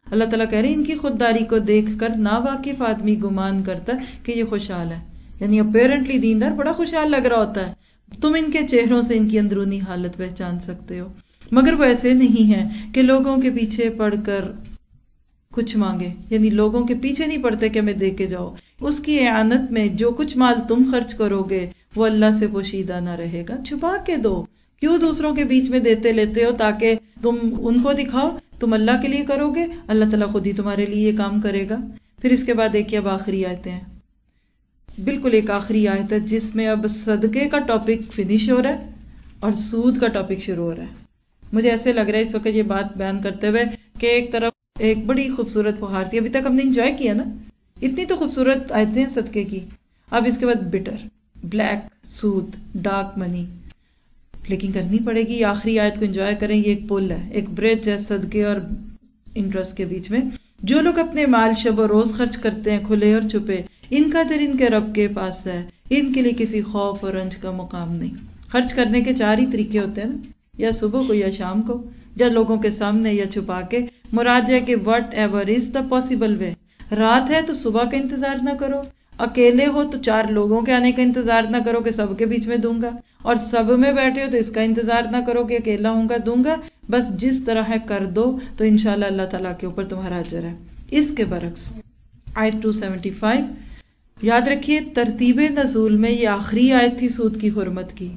اللہ تعالیٰ کہہ رہے ہیں ان کی خودداری کو دیکھ کر ناواقف آدمی گمان کرتا ہے کہ یہ خوشحال ہے، یعنی اپیرنٹلی دیندار بڑا خوشحال لگ رہا ہوتا ہے، تم ان کے چہروں سے ان کی اندرونی حالت پہچان سکتے ہو، مگر وہ ایسے نہیں ہیں کہ لوگوں کے پیچھے پڑ کر کچھ مانگے، یعنی لوگوں کے پیچھے نہیں پڑتے کہ ہمیں دے کے جاؤ، اس کی اعانت میں جو کچھ مال تم خرچ کرو گے وہ اللہ سے پوشیدہ نہ رہے گا، چھپا کے دو، کیوں دوسروں کے بیچ میں دیتے لیتے ہو تاکہ تم ان کو دکھاؤ، تم اللہ کے لیے کرو گے، اللہ تعالیٰ خود ہی تمہارے لیے یہ کام کرے گا۔ پھر اس کے بعد ایک اب آخری آیتیں ہیں، بالکل ایک آخری آیت ہے جس میں اب صدقے کا ٹاپک فنش ہو رہا ہے اور سود کا ٹاپک شروع ہو رہا ہے۔ مجھے ایسے لگ رہا ہے اس وقت یہ بات بیان کرتے ہوئے کہ ایک طرف ایک بڑی خوبصورت بہار تھی، ابھی تک ہم نے انجوائے کیا نا، اتنی تو خوبصورت آیتیں ہیں صدقے کی، اب اس کے بعد بٹر، بلیک، سود، ڈارک منی، لیکن کرنی پڑے گی۔ آخری آیت کو انجوائے کریں، یہ ایک پل ہے، ایک برج ہے صدقے اور انٹرسٹ کے بیچ میں۔ جو لوگ اپنے مال شب و روز خرچ کرتے ہیں کھلے اور چھپے، ان کا اجر ان کے رب کے پاس ہے، ان کے لیے کسی خوف اور رنج کا مقام نہیں۔ خرچ کرنے کے چار ہی طریقے ہوتے ہیں نا، یا صبح کو یا شام کو، یا لوگوں کے سامنے یا چھپا کے۔ مراد ہے کہ whatever is the possible way. رات ہے تو صبح کا انتظار نہ کرو، اکیلے ہو تو چار لوگوں کے آنے کا انتظار نہ کرو کہ سب کے بیچ میں دوں گا، اور سب میں بیٹھے ہو تو اس کا انتظار نہ کرو کہ اکیلا ہوں گا دوں گا، بس جس طرح ہے کر دو تو انشاءاللہ اللہ تعالیٰ کے اوپر تمہارا اجر ہے۔ اس کے برعکس آیت 275 یاد رکھیے، ترتیب نزول میں یہ آخری آیت تھی سود کی حرمت کی،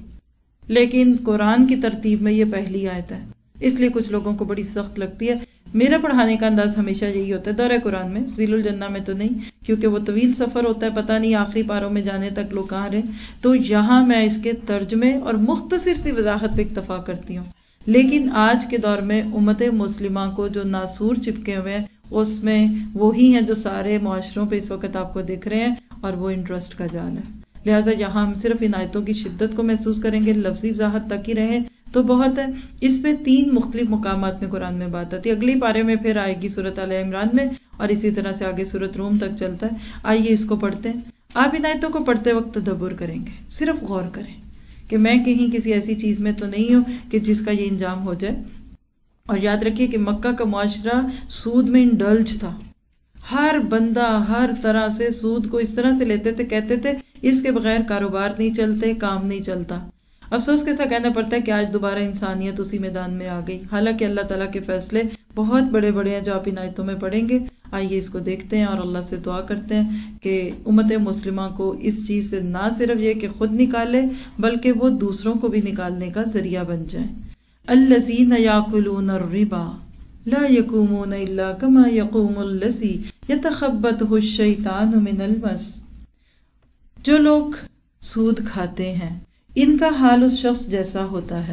لیکن قرآن کی ترتیب میں یہ پہلی آیت ہے، اس لیے کچھ لوگوں کو بڑی سخت لگتی ہے۔ میرا پڑھانے کا انداز ہمیشہ یہی ہوتا ہے، دورہ قرآن میں، سبیل الجنہ میں تو نہیں، کیونکہ وہ طویل سفر ہوتا ہے، پتہ نہیں آخری پاروں میں جانے تک لوگ کہاں رہے، تو یہاں میں اس کے ترجمے اور مختصر سی وضاحت پہ اکتفا کرتی ہوں۔ لیکن آج کے دور میں امت مسلمہ کو جو ناسور چپکے ہوئے ہیں، اس میں وہی ہیں جو سارے معاشروں پہ اس وقت آپ کو دکھ رہے ہیں، اور وہ انٹرسٹ کا جال ہے۔ لہٰذا یہاں ہم صرف ان آیتوں کی شدت کو محسوس کریں گے، لفظی وضاحت تک ہی رہیں تو بہت ہے۔ اس پہ 3 مختلف مقامات میں قرآن میں بات آتی ہے، اگلی پارے میں پھر آئے گی سورۃ آل عمران میں، اور اسی طرح سے آگے سورۃ روم تک چلتا ہے۔ آئیے اس کو پڑھتے ہیں۔ آپ ان آیتوں کو پڑھتے وقت تدبر کریں گے، صرف غور کریں کہ میں کہیں کسی ایسی چیز میں تو نہیں ہوں کہ جس کا یہ انجام ہو جائے۔ اور یاد رکھیے کہ مکہ کا معاشرہ سود میں انڈلج تھا، ہر بندہ ہر طرح سے سود کو اس طرح سے لیتے تھے، کہتے تھے اس کے بغیر کاروبار نہیں چلتے، کام نہیں چلتا۔ افسوس کے ساتھ کہنا پڑتا ہے کہ آج دوبارہ انسانیت اسی میدان میں آ گئی، حالانکہ اللہ تعالیٰ کے فیصلے بہت بڑے بڑے ہیں جو آپ ان آیتوں میں پڑھیں گے۔ آئیے اس کو دیکھتے ہیں اور اللہ سے دعا کرتے ہیں کہ امت مسلمہ کو اس چیز سے نہ صرف یہ کہ خود نکالے بلکہ وہ دوسروں کو بھی نکالنے کا ذریعہ بن جائیں۔ الذین یاکلون الربا لا یقومون الا کما یقوم الذی یتخبطہ الشیطان من المس۔ جو لوگ سود کھاتے ہیں ان کا حال اس شخص جیسا ہوتا ہے،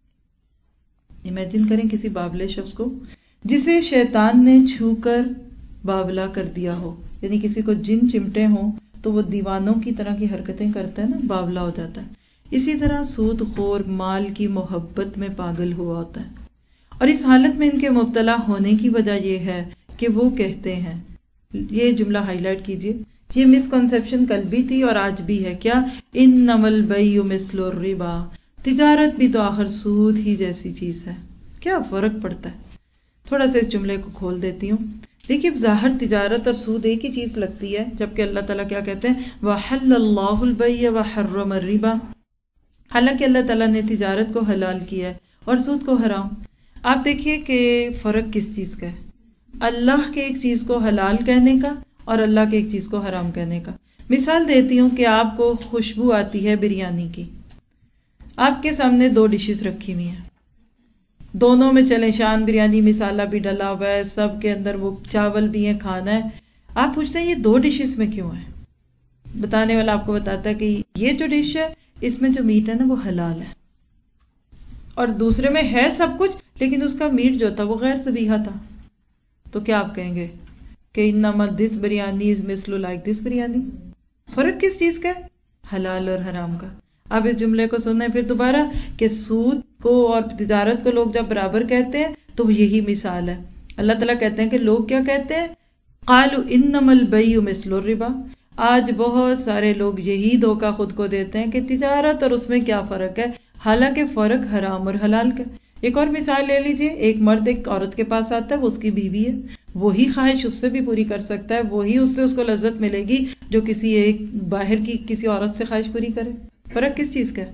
امیجن کریں کسی باولے شخص کو جسے شیطان نے چھو کر باولا کر دیا ہو، یعنی کسی کو جن چمٹے ہوں تو وہ دیوانوں کی طرح کی حرکتیں کرتا ہے نا، باولا ہو جاتا ہے۔ اسی طرح سود خور مال کی محبت میں پاگل ہوا ہوتا ہے، اور اس حالت میں ان کے مبتلا ہونے کی وجہ یہ ہے کہ وہ کہتے ہیں، یہ جملہ ہائی لائٹ کیجئے، یہ مسکنسیپشن کل بھی تھی اور آج بھی ہے، کیا؟ انما البیع مثل الربا، تجارت بھی تو آخر سود ہی جیسی چیز ہے۔ کیا فرق پڑتا ہے؟ تھوڑا سا اس جملے کو کھول دیتی ہوں۔ دیکھیے ظاہر تجارت اور سود ایک ہی چیز لگتی ہے، جبکہ اللہ تعالیٰ کیا کہتے ہیں وَحَلَّ اللَّهُ الْبَيْعَ وَحَرَّمَ الرِّبَا، حالانکہ اللہ تعالیٰ نے تجارت کو حلال کیا ہے اور سود کو حرام۔ آپ دیکھیے کہ فرق کس چیز کا ہے، اللہ کے ایک چیز کو حلال کہنے کا اور اللہ کے ایک چیز کو حرام کہنے کا۔ مثال دیتی ہوں کہ آپ کو خوشبو آتی ہے بریانی کی، آپ کے سامنے 2 ڈشز رکھی ہوئی ہیں، دونوں میں چلے شان بریانی مسالہ بھی ڈلا ہوا ہے، سب کے اندر وہ چاول بھی ہیں، کھانا ہے۔ آپ پوچھتے ہیں یہ 2 ڈشز میں کیوں ہے؟ بتانے والا آپ کو بتاتا ہے کہ یہ جو ڈش ہے اس میں جو میٹ ہے نا وہ حلال ہے، اور دوسرے میں ہے سب کچھ لیکن اس کا میٹ جو تھا وہ غیر ذبیحہ تھا۔ تو کیا آپ کہیں گے کہ انما دس بریانی از مثل لائک دس بریانی؟ فرق کس چیز کا ہے؟ حلال اور حرام کا۔ اب اس جملے کو سنیں پھر دوبارہ کہ سود کو اور تجارت کو لوگ جب برابر کہتے ہیں تو یہی مثال ہے۔ اللہ تعالیٰ کہتے ہیں کہ لوگ کیا کہتے ہیں، قالوا انما البیع مثل الربا۔ آج بہت سارے لوگ یہی دھوکہ خود کو دیتے ہیں کہ تجارت اور اس میں کیا فرق ہے، حالانکہ فرق حرام اور حلال کا۔ ایک اور مثال لے لیجئے، ایک مرد ایک عورت کے پاس آتا ہے، وہ اس کی بیوی ہے، وہی خواہش اس سے بھی پوری کر سکتا ہے، وہی اس سے اس کو لذت ملے گی جو کسی ایک باہر کی کسی عورت سے خواہش پوری کرے۔ فرق کس چیز کا ہے؟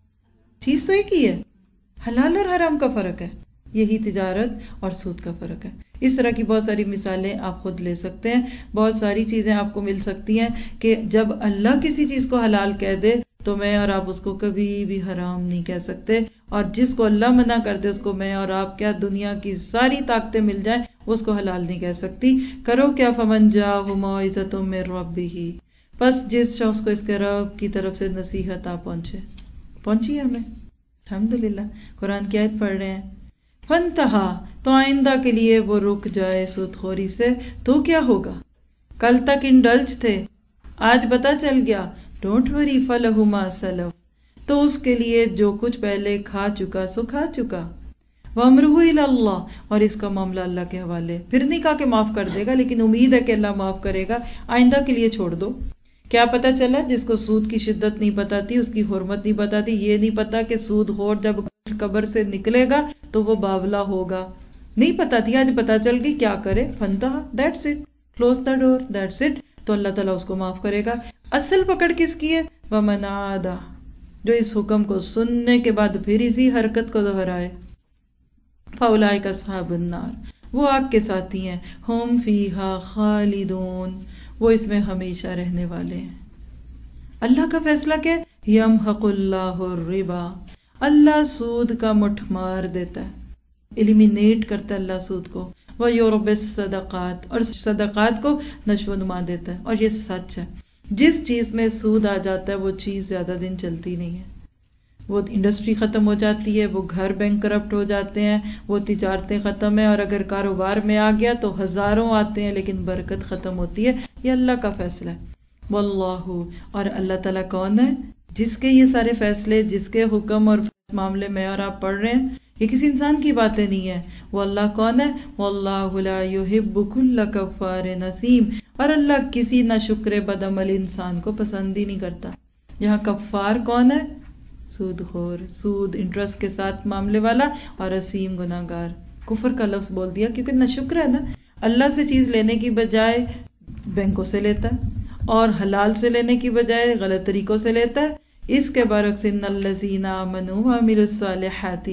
چیز تو ایک ہی ہے، حلال اور حرام کا فرق ہے، یہی تجارت اور سود کا فرق ہے۔ اس طرح کی بہت ساری مثالیں آپ خود لے سکتے ہیں، بہت ساری چیزیں آپ کو مل سکتی ہیں کہ جب اللہ کسی چیز کو حلال کہہ دے تو میں اور آپ اس کو کبھی بھی حرام نہیں کہہ سکتے، اور جس کو اللہ منع کر دے اس کو میں اور آپ کیا دنیا کی ساری طاقتیں مل جائیں وہ اس کو حلال نہیں کہہ سکتی۔ کرو کیا فمن جاءہ موعظۃ من ربہ، پس جس شخص کو اس کے رب کی طرف سے نصیحت آ پہنچی ہمیں، الحمدللہ قرآن کی آیت پڑھ رہے ہیں، فانتہا، تو آئندہ کے لیے وہ رک جائے سود خوری سے، تو کیا ہوگا؟ کل تک انڈلج تھے، آج پتہ چل گیا، ڈونٹ وری فلہ ما سلف، تو اس کے لیے جو کچھ پہلے کھا چکا سو کھا چکا، وامرہ الی اللہ، اور اس کا معاملہ اللہ کے حوالے، پھر نہیں کہا کہ معاف کر دے گا لیکن امید ہے کہ اللہ معاف کرے گا، آئندہ کے لیے چھوڑ دو۔ کیا پتہ چلا؟ جس کو سود کی شدت نہیں پتہ تھی، اس کی حرمت نہیں پتہ تھی، یہ نہیں پتا کہ سود خور جب قبر سے نکلے گا تو وہ باولا ہوگا، نہیں پتا تھی، آج پتا چل گئی، کیا کرے؟ فنتہا، that's it, close the door, that's it, تو اللہ تعالیٰ اس کو معاف کرے گا۔ اصل پکڑ کس کی ہے؟ وَمَنْ عَادَ، جو اس حکم کو سننے کے بعد پھر اسی حرکت کو دہرائے، فَأُولَئِكَ أَصْحَابُ النَّارِ، وہ آگ کے ساتھی ہیں، ہم فیہا خالدون، وہ اس میں ہمیشہ رہنے والے ہیں۔ اللہ کا فیصلہ کیا ہے؟ یمحق اللہ الربا، اللہ سود کا مٹھ مار دیتا ہے، ایلیمینیٹ کرتا ہے اللہ سود کو، وَيُرْبِ الصَّدَقَاتِ، اور صدقات کو نشو و نما دیتا ہے، اور یہ سچ ہے، جس چیز میں سود آ جاتا ہے وہ چیز زیادہ دن چلتی نہیں ہے، وہ انڈسٹری ختم ہو جاتی ہے، وہ گھر بینک کرپٹ ہو جاتے ہیں، وہ تجارتیں ختم ہیں، اور اگر کاروبار میں آ گیا تو ہزاروں آتے ہیں لیکن برکت ختم ہوتی ہے۔ یہ اللہ کا فیصلہ ہے، واللہ، اور اللہ تعالیٰ کون ہے؟ جس کے یہ سارے فیصلے، جس کے حکم اور معاملے میں اور آپ پڑھ رہے ہیں، یہ کسی انسان کی باتیں نہیں ہے، وہ اللہ کون ہے؟ واللہ لا یحب کل کفار نثیم، اور اللہ کسی نہ شکر بد عمل انسان کو پسند ہی نہیں کرتا۔ یہاں کفار کون ہے؟ سود خور، سود انٹرسٹ کے ساتھ معاملے والا، اور اسیم گناہگار، کفر کا لفظ بول دیا کیونکہ نہ شکر ہے نا، اللہ سے چیز لینے کی بجائے بینکوں سے لیتا ہے، اور حلال سے لینے کی بجائے غلط طریقوں سے لیتا ہے۔ اس کے برعکس ان الذین آمنوا وعملوا الصالحات،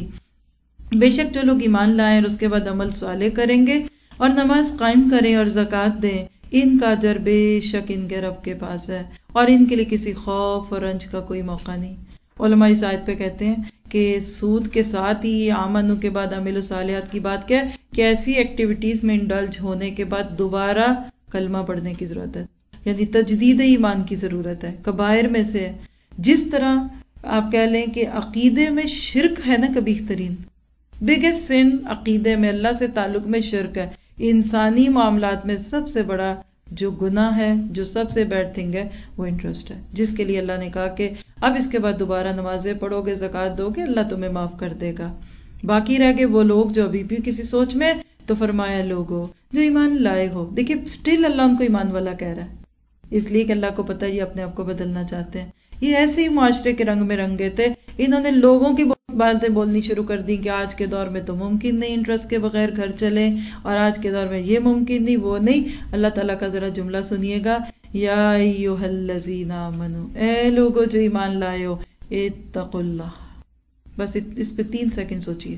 بے شک جو لوگ ایمان لائیں اور اس کے بعد عمل صالح کریں گے اور نماز قائم کریں اور زکوٰۃ دیں، ان کا اجر بے شک ان کے رب کے پاس ہے، اور ان کے لیے کسی خوف اور رنج کا کوئی موقع نہیں۔ علماء اس آیت پہ کہتے ہیں کہ سود کے ساتھ ہی آمنو کے بعد عمل الصالحات کی بات کیا ہے کہ ایسی ایکٹیویٹیز میں انڈلج ہونے کے بعد دوبارہ کلمہ پڑھنے کی ضرورت ہے، یعنی تجدید ایمان کی ضرورت ہے، کبائر میں سے ہے۔ جس طرح آپ کہہ لیں کہ عقیدے میں شرک ہے نا قبیح ترین، بگیسٹ سن عقیدے میں اللہ سے تعلق میں شرک ہے، انسانی معاملات میں سب سے بڑا جو گناہ ہے، جو سب سے بیڈ تھنگ ہے، وہ انٹرسٹ ہے، جس کے لیے اللہ نے کہا کہ اب اس کے بعد دوبارہ نمازیں پڑھو گے، زکوٰۃ دو گے، اللہ تمہیں معاف کر دے گا۔ باقی رہ گئے وہ لوگ جو ابھی بھی کسی سوچ میں، تو فرمایا لوگوں جو ایمان لائے ہو، دیکھیے اسٹل اللہ ان کو ایمان والا کہہ رہا ہے، اس لیے کہ اللہ کو پتہ ہے یہ اپنے آپ کو بدلنا چاہتے ہیں۔ یہ ایسے ہی معاشرے کے رنگ میں رنگے تھے، انہوں نے لوگوں کی باتیں بولنی شروع کر دی کہ آج کے دور میں تو ممکن نہیں انٹرسٹ کے بغیر گھر چلے، اور آج کے دور میں یہ ممکن نہیں، وہ نہیں۔ اللہ تعالیٰ کا ذرا جملہ سنیے گا، یا ایھا الذین آمنو، اے لوگو جو ایمان لائے ہو، اتقوا اللہ، بس اس پہ 3 سیکنڈ سوچئے،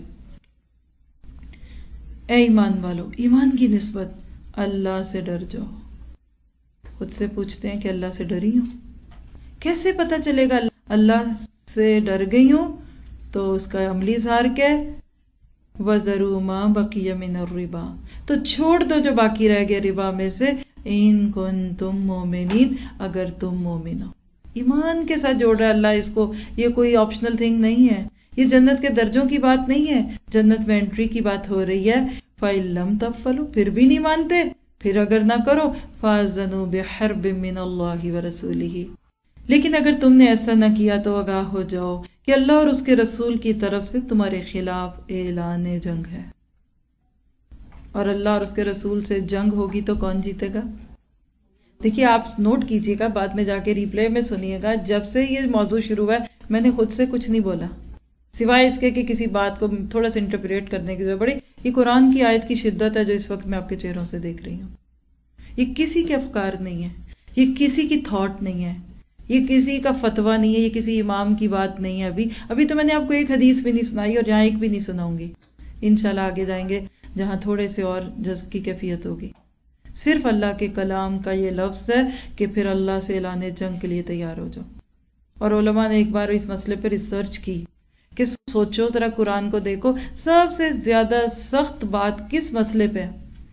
اے ایمان والو، ایمان کی نسبت اللہ سے ڈر جاؤ۔ خود سے پوچھتے ہیں کہ اللہ سے ڈری ہوں؟ کیسے پتہ چلے گا اللہ سے ڈر گئی ہوں؟ تو اس کا عملی اظہار کیا ہے؟ وَذَرُوا مَا بَقِيَ مِنَ الرِّبَا، تو چھوڑ دو جو باقی رہ گئے ربا میں سے، ان کنتم مومنین، اگر تم مومن ہو۔ ایمان کے ساتھ جوڑ رہا ہے اللہ اس کو، یہ کوئی آپشنل تھنگ نہیں ہے، یہ جنت کے درجوں کی بات نہیں ہے، جنت میں انٹری کی بات ہو رہی ہے۔ فَإِن لَمْ تَفْعَلُوا، پھر بھی نہیں مانتے، پھر اگر نہ کرو، فَأَذَنُوا بِحَرْبٍ مِّنَ اللَّهِ وَرَسُولِهِ، لیکن اگر تم نے ایسا نہ کیا تو آگاہ ہو جاؤ کہ اللہ اور اس کے رسول کی طرف سے تمہارے خلاف اعلان جنگ ہے، اور اللہ اور اس کے رسول سے جنگ ہوگی تو کون جیتے گا؟ دیکھیے آپ نوٹ کیجئے گا، بعد میں جا کے ریپلے میں سنیے گا، جب سے یہ موضوع شروع ہوا ہے میں نے خود سے کچھ نہیں بولا، سوائے اس کے کہ کسی بات کو تھوڑا سا انٹرپریٹ کرنے کی ضرورت پڑی. یہ قرآن کی آیت کی شدت ہے جو اس وقت میں آپ کے چہروں سے دیکھ رہی ہوں. یہ کسی کے افکار نہیں ہے، یہ کسی کی تھاٹ نہیں ہے، یہ کسی کا فتویٰ نہیں ہے، یہ کسی امام کی بات نہیں ہے. ابھی تو میں نے آپ کو ایک حدیث بھی نہیں سنائی اور جہاں ایک بھی نہیں سناؤں گی. انشاءاللہ آگے جائیں گے جہاں تھوڑے سے اور جذب کی کیفیت ہوگی. صرف اللہ کے کلام کا یہ لفظ ہے کہ پھر اللہ سے اعلان جنگ کے لیے تیار ہو جاؤ. اور علماء نے ایک بار اس مسئلے پر ریسرچ کی کہ سوچو ذرا قرآن کو دیکھو، سب سے زیادہ سخت بات کس مسئلے پہ؟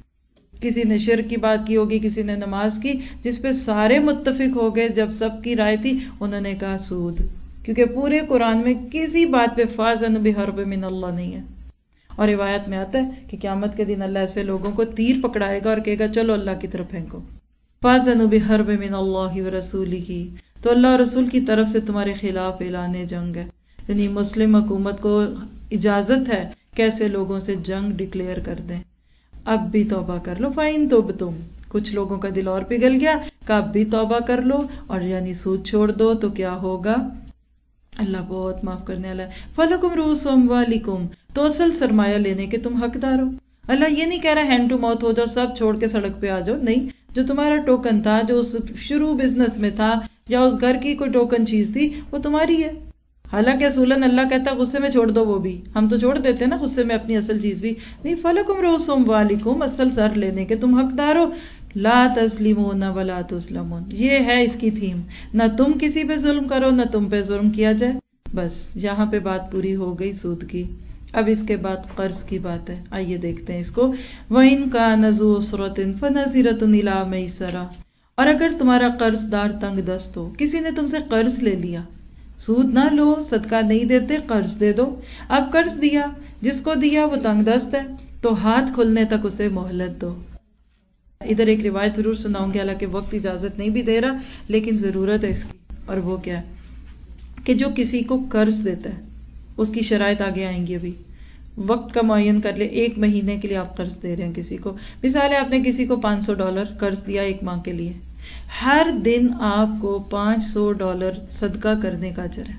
کسی نے شرک کی بات کی ہوگی، کسی نے نماز کی، جس پہ سارے متفق ہو گئے جب سب کی رائے تھی انہوں نے کہا سود. کیونکہ پورے قرآن میں کسی بات پہ فَأَذَنُوا بِحَرْبٍ مِّنَ اللَّهِ نہیں ہے. اور روایت میں آتا ہے کہ قیامت کے دن اللہ ایسے لوگوں کو تیر پکڑائے گا اور کہے گا چلو اللہ کی طرف پھینکو. فَأَذَنُوا بِحَرْبٍ مِّنَ اللَّهِ وَرَسُولِهِ، تو اللہ اور رسول کی طرف سے تمہارے خلاف اعلان جنگ ہے. یعنی مسلم حکومت کو اجازت ہے کیسے لوگوں سے جنگ ڈکلیئر کر دیں. اب بھی توبہ کر لو. فَإِن تُبْتُمْ، کچھ لوگوں کا دل اور پگھل گیا کہ اب بھی توبہ کر لو اور یعنی سود چھوڑ دو تو کیا ہوگا؟ اللہ بہت معاف کرنے والا ہے. فَلَكُمْ رُءُوسُ أَمْوَالِكُمْ، تو اصل سرمایہ لینے کے تم حقدار ہو. اللہ یہ نہیں کہہ رہا ہینڈ ٹو ماؤتھ ہو جاؤ، سب چھوڑ کے سڑک پہ آ جاؤ. نہیں، جو تمہارا ٹوکن تھا، جو اس شروع بزنس میں تھا یا اس گھر کی کوئی ٹوکن چیز تھی، وہ تمہاری ہے. حالانکہ اصولاً اللہ کہتا ہے غصے میں چھوڑ دو، وہ بھی ہم تو چھوڑ دیتے ہیں نا غصے میں اپنی اصل چیز بھی. نہیں، فَلَكُمْ رُءُوسُ أَمْوَالِكُمْ، اصل سر لینے کے تم حقدار ہو. لا تظلمون ولا تظلمون، یہ ہے اس کی تھیم. نہ تم کسی پہ ظلم کرو نہ تم پہ ظلم کیا جائے. بس یہاں پہ بات پوری ہو گئی سود کی. اب اس کے بعد قرض کی بات ہے. آئیے دیکھتے ہیں اس کو. وَإِن كَانَ ذُو عُسْرَةٍ فَنَظِرَةٌ إِلَىٰ مَيْسَرَةٍ، اور اگر تمہارا قرض دار تنگ دست ہو، کسی نے تم سے قرض لے لیا، سود نہ لو، صدقہ نہیں دیتے، قرض دے دو. اب قرض دیا، جس کو دیا وہ تنگ دست ہے تو ہاتھ کھلنے تک اسے مہلت دو. ادھر ایک روایت ضرور سناؤں گی، حالانکہ وقت اجازت نہیں بھی دے رہا، لیکن ضرورت ہے اس کی. اور وہ کیا ہے کہ جو کسی کو قرض دیتا ہے اس کی شرائط آگے آئیں گی. ابھی وقت کا معین کر لے، 1 مہینے کے لیے آپ قرض دے رہے ہیں کسی کو. مثال ہے آپ نے کسی کو $500 قرض دیا 1 ماہ کے لیے. ہر دن آپ کو $500 صدقہ کرنے کا اجر ہے.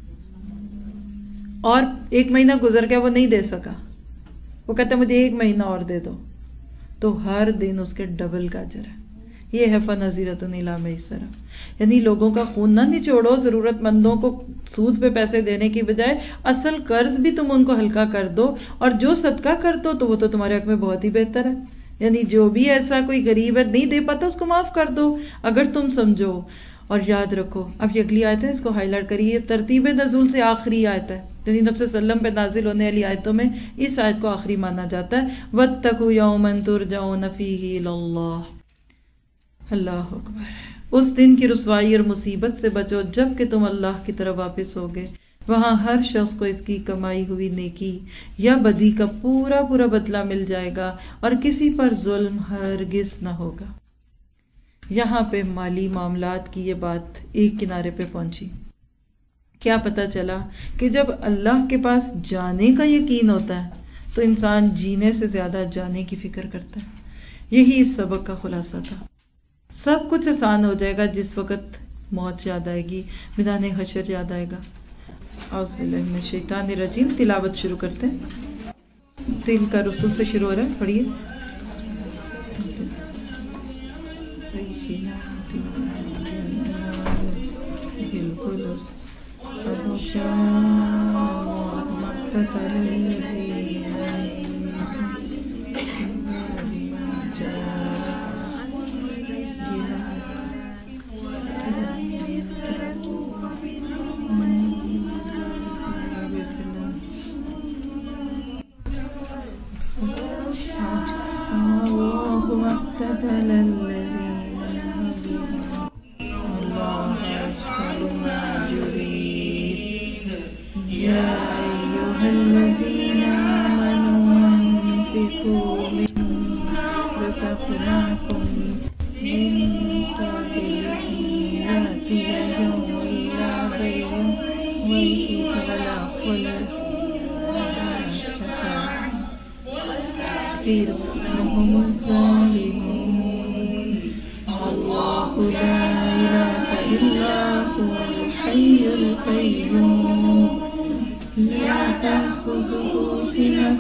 اور 1 مہینہ گزر گیا وہ نہیں دے سکا، وہ کہتا ہے مجھے 1 مہینہ اور دے دو، تو ہر دن اس کے ڈبل کا اجر ہے. یہ ہے فَنَظِرَةٌ إِلَىٰ مَيْسَرَةٍ. یعنی لوگوں کا خون نہ نچوڑو، ضرورت مندوں کو سود پہ پیسے دینے کی بجائے اصل قرض بھی تم ان کو ہلکا کر دو، اور جو صدقہ کر دو تو وہ تو تمہارے حق میں بہت ہی بہتر ہے. یعنی جو بھی ایسا کوئی غریب ہے نہیں دے پاتا اس کو معاف کر دو اگر تم سمجھو. اور یاد رکھو، اب یہ اگلی آیت ہے، اس کو ہائی لائٹ کریے. ترتیب نزول سے آخری آیت ہے، یعنی نبی صلی اللہ علیہ وسلم پہ نازل ہونے والی آیتوں میں اس آیت کو آخری مانا جاتا ہے. وَاتَّقُوا يَوْمًا تُرْجَعُونَ فِيهِ إِلَى اللَّهِ. اللہ اکبر. اس دن کی رسوائی اور مصیبت سے بچو جب کہ تم اللہ کی طرف واپس ہوگے. وہاں ہر شخص کو اس کی کمائی ہوئی نیکی یا بدی کا پورا پورا بدلہ مل جائے گا اور کسی پر ظلم ہرگز نہ ہوگا. یہاں پہ مالی معاملات کی یہ بات ایک کنارے پہ پہنچی. کیا پتہ چلا کہ جب اللہ کے پاس جانے کا یقین ہوتا ہے تو انسان جینے سے زیادہ جانے کی فکر کرتا ہے. یہی اس سبق کا خلاصہ تھا. سب کچھ آسان ہو جائے گا جس وقت موت یاد آئے گی، میدان حشر یاد آئے گا. اعوذ باللہ من الشیطان الرجیم. تلاوت شروع کرتے ہیں. دل کا رسول سے شروع ہو رہا ہے، پڑھیے.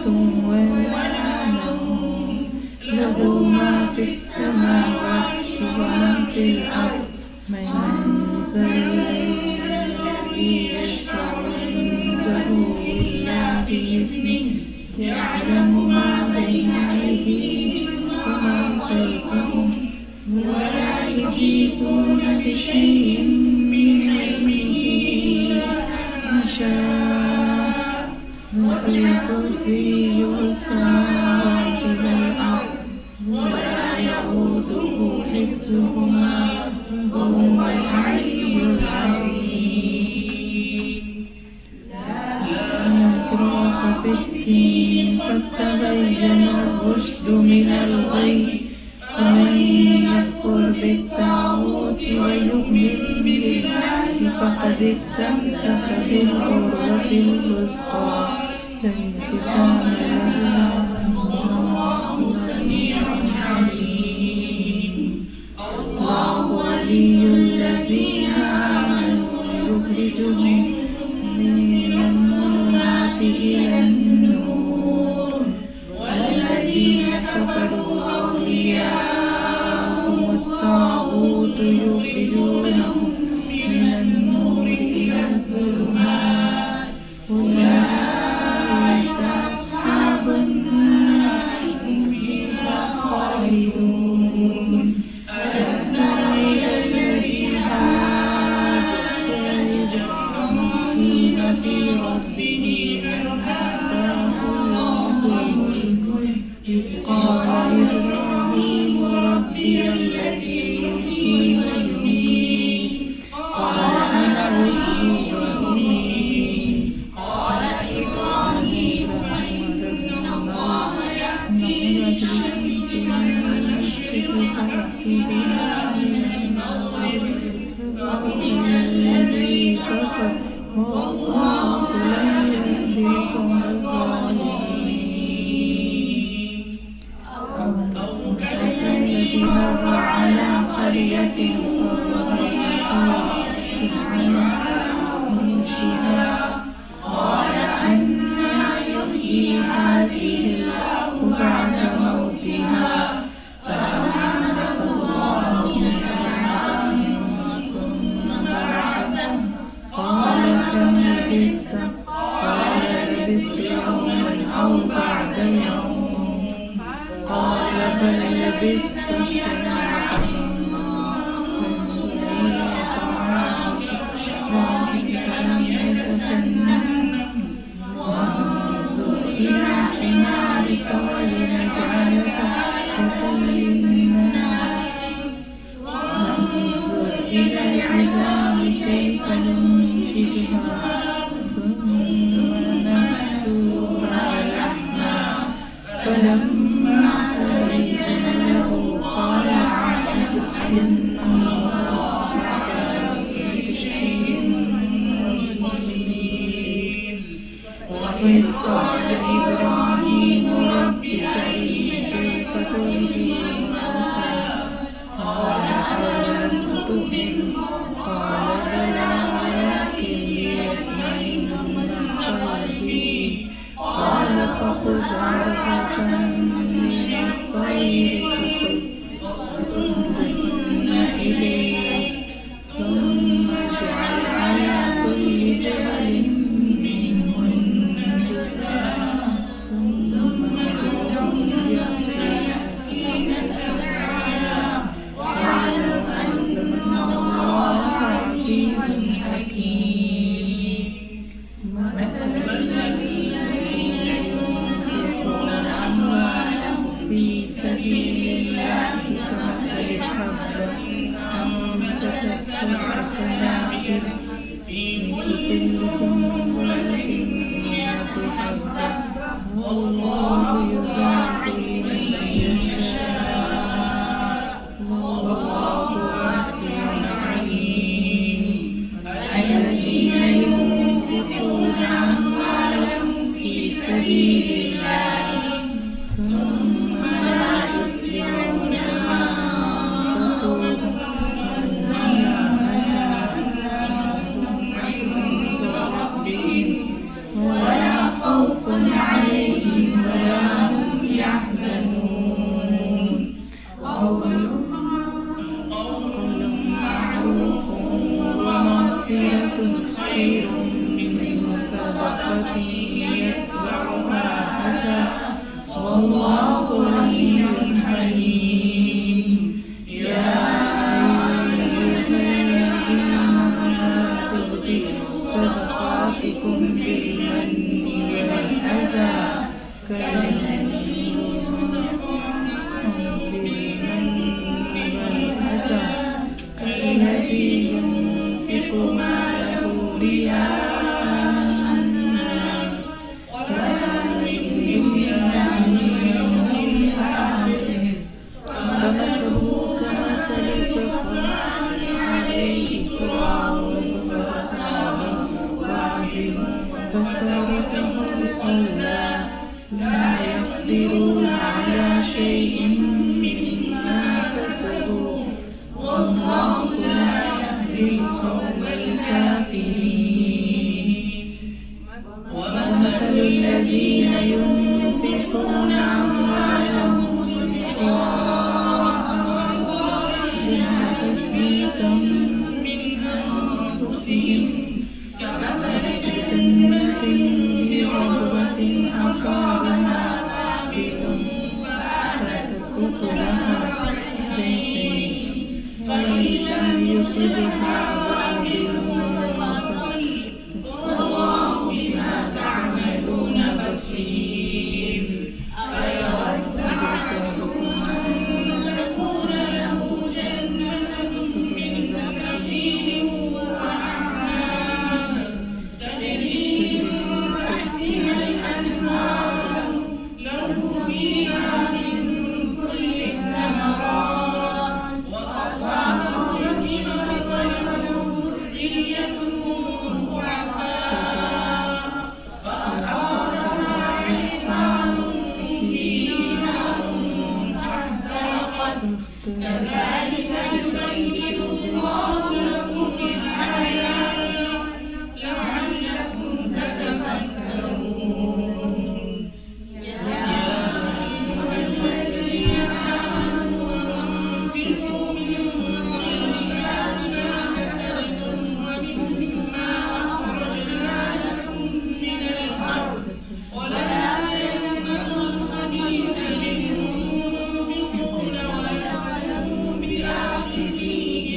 صوت ولا نوم له ما في السماوات وما في الأرض من ذا الذي يشفع عنده إلا بإذنه يعلم ما بين أيديهم وما خلفهم ولا يحيطون بشيء من علمه ما شاء وسع كرسيه السماوات والأرض ولا يؤوده حفظهما وهو العلي العظيم. لا إكراه في الدين قد تبين الرشد من الغي فمن يكفر بالطاغوت ويؤمن بالله فقد استمسك بالعروة الوثقى لا انقسام لها والله سميع عليم. الله ولي الذين آمنوا يخرجهم من الظلمات إلى النور والذين كفروا أولياءهم الطاغوت يخرجونهم من النور إلى الظلمات أولئك أصحاب النار هم فيها خالدون. ألم تر إلى الذي حاج إبراهيم في ربه أن آتاه الله الملك إذ قال إبراهيم ربي الذي يحيي ويميت قال أنا أحيي وأميت قال إبراهيم فإن الله يأتي بالشمس من المشرق فأت بها من المغرب فبهت الذي كفر والله لا يهدي القوم الظالمين. أو كالذي مر على قرية قال أنى يحيي هذه الله بعد موتها فأماته الله بأربعين ثم بعثه قال كم لبثت قال لبثت يوما أو بعد يوم قال بل لبثت سنة فانظر إلى طعامك وشرابك لم يتسنه وانظر إلى حمارك ولنجعلك آية للناس وانظر إلى العظام كيف ننشزها ثم نكسوها لحما فلما تبين له قال من أنفسهم كمثل جنة بربوة أصابها وابل فآتت أكلها ضعفين فإن لم يصبها وابل والله بما تعملون بصير أيود أحدكم أن تكون له جنة من نخيل وأعناب تجري من تحتها الأنهار له فيها من كل الثمرات وأصابه الكبر وله ذرية ضعفاء فأصابها إعصار فيه نار فاحترقت كذلك يبين الله لكم الآيات لعلكم تتفكرون يا أيها الذين آمنوا أنفقوا من طيبات ما كسبتم ومما أخرجنا لكم من الأرض ولا تيمموا الخبيث منه تنفقون ولستم بآخذيه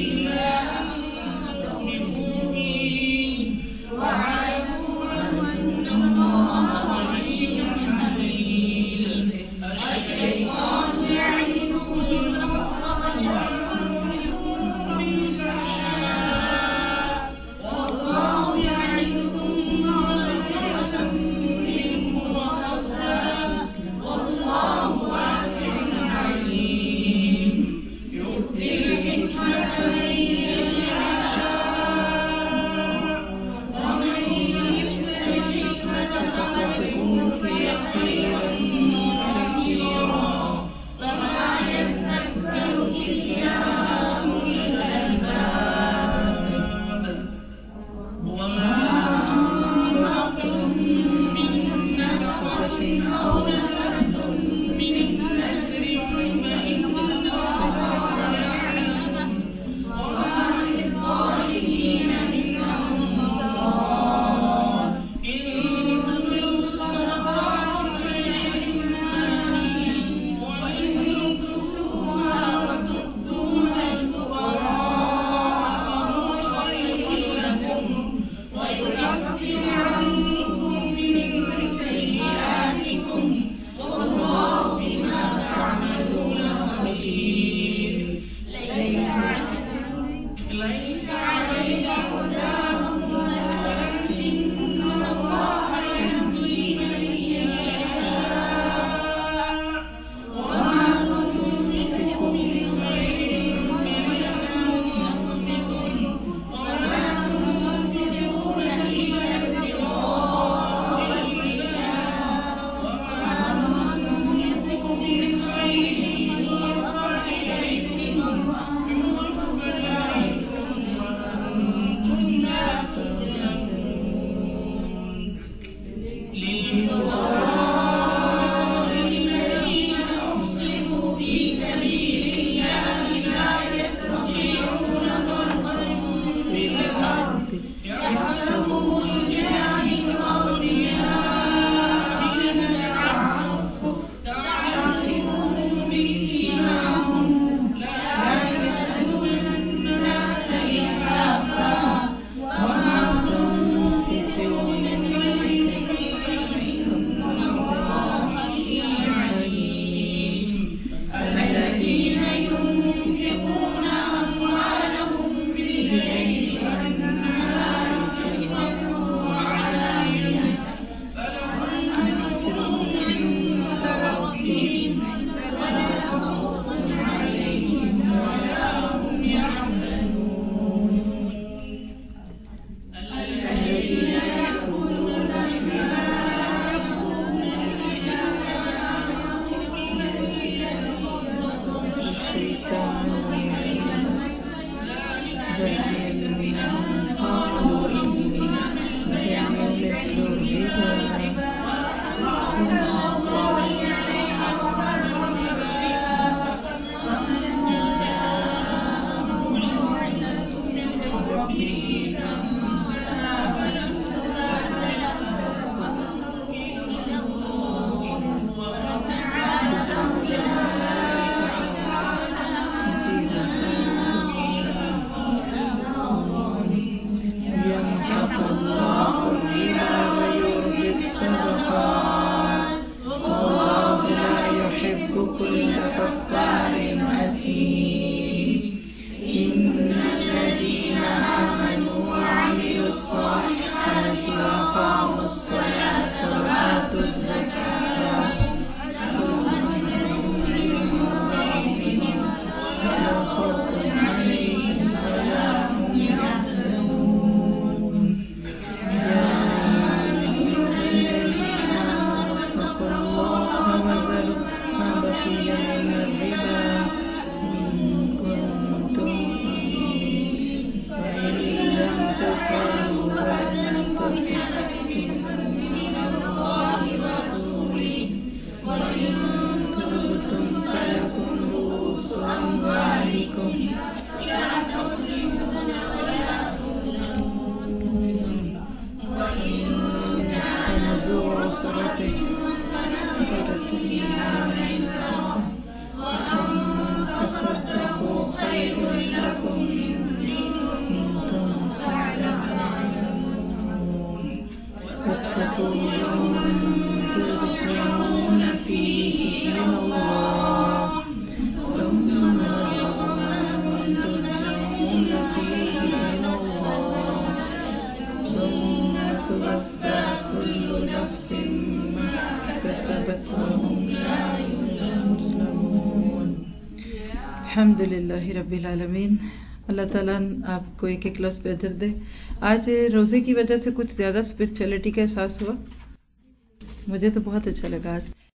अल्हम्दुलिल्लाहि रब्बिल आलमीन। अल्लाह ताला आपको एक एक लफ्ज़ पे अजर दे। आज रोज़े की वजह से कुछ ज़्यादा स्पिरिचुअलिटी का एहसास हुआ, मुझे तो बहुत अच्छा लगा आज।